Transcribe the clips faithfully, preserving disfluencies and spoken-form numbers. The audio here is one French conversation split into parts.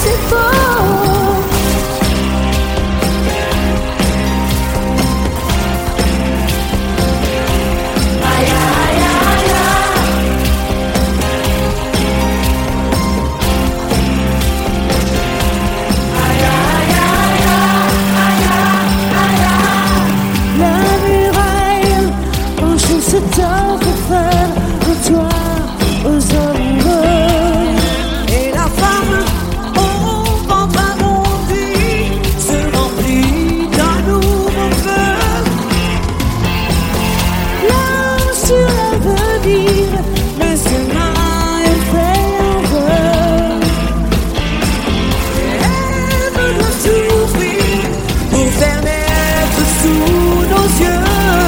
c'est beau. C'est un pour faire de toi aux amoureux. Et la femme au ventre arrondi se remplit d'un nouveau feu. L'âme sur l'avenir, mais ses mains elle fait un vœu. Elle veut s'ouvrir pour faire naître sous nos yeux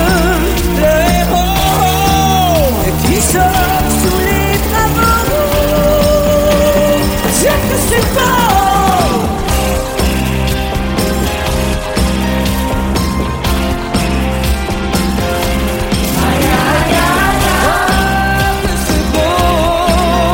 qui sort sous les travaux. Dieu que c'est beau. Aïe aïe aïe aïe, que c'est beau.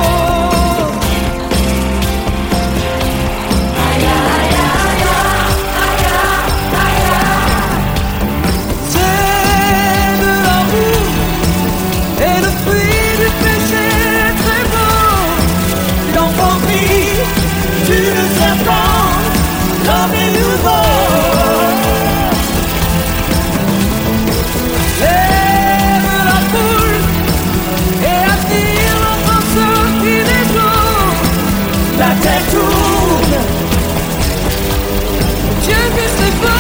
Aïe aïe aïe aïe aïe aïe. C'est de l'amour et le fruit du péché très beau. L'enfant pris d'une serpent, l'homme est nouveau. Lève la foule et attire l'enfant sorti des eaux. La terre tourne, Dieu que c'est beau.